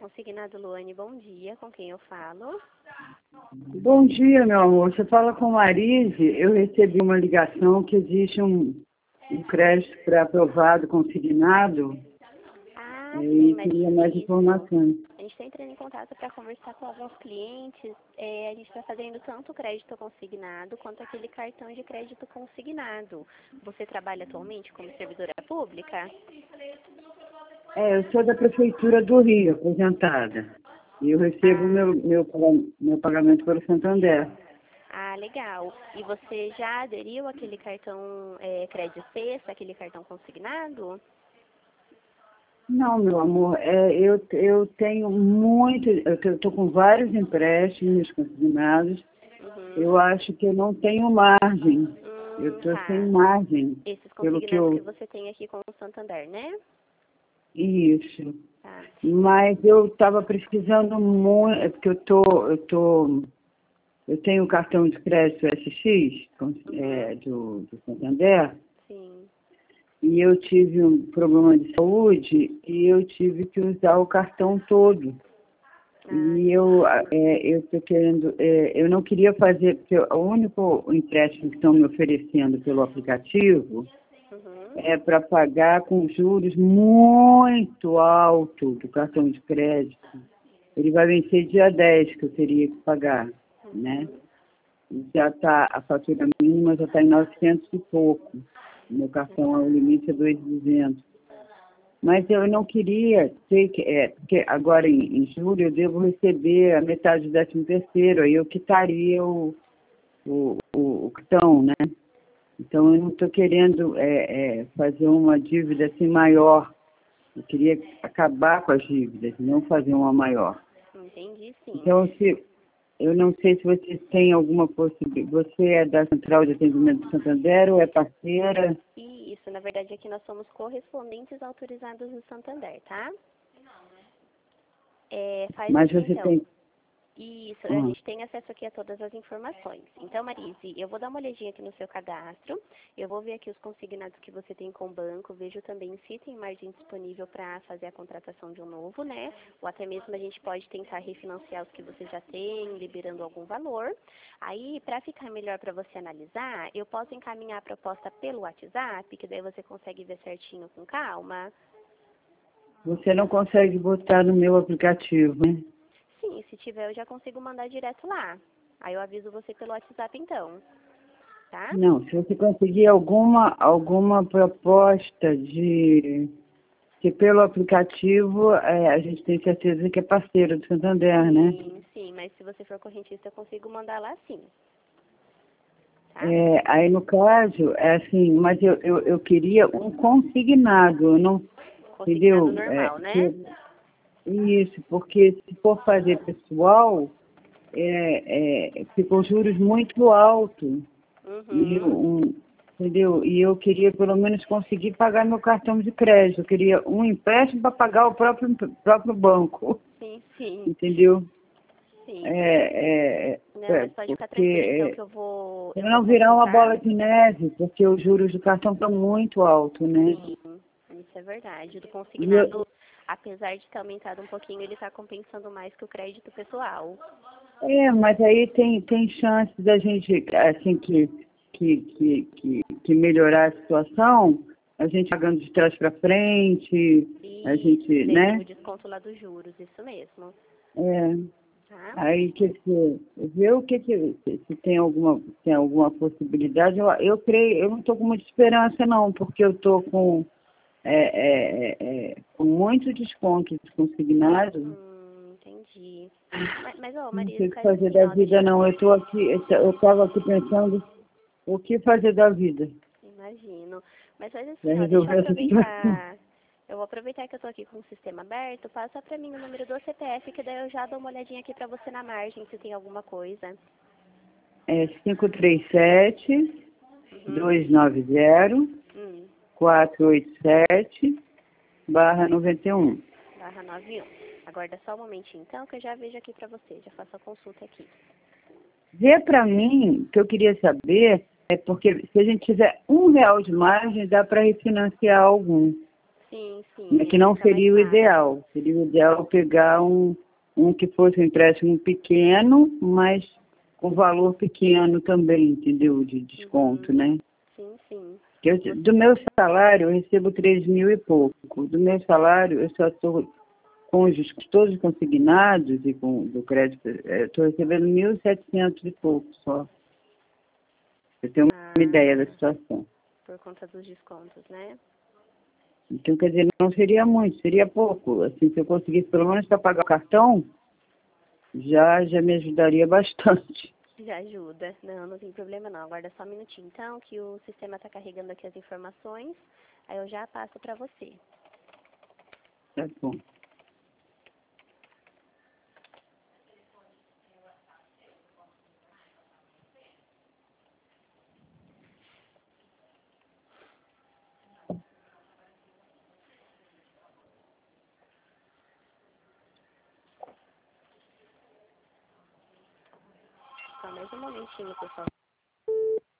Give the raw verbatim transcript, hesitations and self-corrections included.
Consignado Luane, bom dia. Com quem eu falo? Bom dia, meu amor. Você fala com Marise. Eu recebi uma ligação que existe um, um crédito pré-aprovado consignado. Ah, E sim, queria Marise, mais isso. informações. A gente está entrando em contato para conversar com alguns clientes. É, a gente está fazendo tanto crédito consignado quanto aquele cartão de crédito consignado. Você trabalha atualmente como servidora pública? É, eu sou da Prefeitura do Rio, aposentada. E eu recebo Ah, meu, meu, meu pagamento pelo Santander. ah, legal. E você já aderiu àquele cartão é, Crédito Sexta, aquele cartão consignado? Não, meu amor, é, eu, eu tenho muito, eu estou com vários empréstimos consignados. Uhum. Eu acho que eu não tenho margem. Eu Hum, estou sem tá. margem, Esses pelo que consignados que eu... você tem aqui com o Santander, né? Isso. Tá. Mas eu estava precisando muito, é porque eu tô, eu tô, eu tenho o cartão de crédito S X com- é, Uhum. do, do Santander, Sim. e eu tive um problema de saúde e eu tive que usar o cartão todo. Ah, E eu é, eu tô querendo, é, eu não queria fazer, porque o único empréstimo que estão me oferecendo pelo aplicativo uhum. é para pagar com juros muito alto do cartão de crédito. Ele vai vencer dia dez que eu teria que pagar, né? Uhum. E já está, a fatura mínima já está em novecentos e pouco. Meu cartão, o limite é dois mil e duzentos. Mas eu não queria ter que, é, porque agora em, em julho eu devo receber a metade do décimo terceiro, aí eu quitaria o, o, o, o cartão, né? Então eu não estou querendo é, é, fazer uma dívida assim maior. Eu queria acabar com as dívidas, não fazer uma maior. Entendi, sim. Então, se, eu não sei se você tem alguma possibilidade. Você é da Central de Atendimento do Santander ou é parceira? E isso, na verdade, aqui nós somos correspondentes autorizados do Santander, tá? É, faz Mas assim, você então. tem... Isso, a Ah, gente tem acesso aqui a todas as informações. Então, Marise, eu vou dar uma olhadinha aqui no seu cadastro, eu vou ver aqui os consignados que você tem com o banco, vejo também se tem margem disponível para fazer a contratação de um novo, né? Ou até mesmo a gente pode tentar refinanciar os que você já tem, liberando algum valor. Aí, para ficar melhor para você analisar, eu posso encaminhar a proposta pelo WhatsApp, que daí você consegue ver certinho com calma. você não consegue botar no meu aplicativo, né? Sim, se tiver eu já consigo mandar direto lá. Aí eu aviso você pelo WhatsApp então, tá? Não, se você conseguir alguma, alguma proposta de... que pelo aplicativo é, a gente tem certeza que é parceiro do Santander, né? Sim, sim, mas se você for correntista eu consigo mandar lá sim, tá? É, aí no caso, é assim, mas eu, eu, eu queria um consignado, eu não, Consignado entendeu? É, normal, né? que- isso, porque se for fazer pessoal, é, é, ficou juros muito altos. E Uhum, um, entendeu? E eu queria pelo menos conseguir pagar meu cartão de crédito. Eu queria um empréstimo para pagar o próprio, próprio banco, sim, sim, entendeu? sim. É, é, Não, é, mas pode ficar porque tranquilo então é, que eu vou, eu para vou não virar uma consultar. bola de neve, porque os juros do cartão estão muito altos, né? Sim, isso é verdade. Do E eu, consignado, apesar de ter aumentado um pouquinho, ele está compensando mais que o crédito pessoal. é, mas aí tem, tem chance da gente, assim, que, que, que, que, que melhorar a situação, a gente pagando de trás para frente, a Isso, que gente, daí tem o né? desconto lá dos juros, isso mesmo, É, tá? aí que se ver o que, que se, se tem alguma tem alguma possibilidade. Eu, eu creio, eu não estou com muita esperança não, porque eu estou com é, é, é, é, com muito desconto de consignado. Hum, entendi. Mas, mas ô, Não Maria, sei o que faz fazer assim, da ó, deixa vida eu... não. Eu estou aqui, eu estava aqui pensando o que fazer da vida Imagino. Mas faz para assim, ó, deixa eu resolver essa situação. aproveitar... Eu vou aproveitar que eu tô aqui com o sistema aberto, passa pra mim o número do C P F, que daí eu já dou uma olhadinha aqui pra você na margem, se tem alguma coisa. É cinco três sete, Uhum. dois nove zero, Hum, quatro oito sete, barra noventa e um. barra noventa e um. Aguarda só um momentinho, então, que eu já vejo aqui pra você, já faço a consulta aqui. Vê para mim, o que eu queria saber é porque se a gente tiver um real de margem, dá para refinanciar algum. Sim, sim. Né, que não Fica mais seria o fácil. ideal. Seria o ideal pegar um, um que fosse um empréstimo pequeno, mas com valor pequeno também, entendeu? De desconto, Uhum. né? Sim, sim. Que eu- do meu salário, eu recebo três mil e pouco. Do meu salário, eu só estou com os todos consignados e com do crédito, eu estou recebendo mil e setecentos e pouco só. Eu tenho uma ideia da Ah, situação. por conta dos descontos, né? Então, quer dizer, não seria muito, seria pouco. Assim, se eu conseguisse pelo menos para pagar o cartão, já, já me ajudaria bastante. Já ajuda. Não, não tem problema não. Aguarda só um minutinho, então, que o sistema está carregando aqui as informações. Aí eu já passo para você. Tá bom. Só mais um momentinho, pessoal.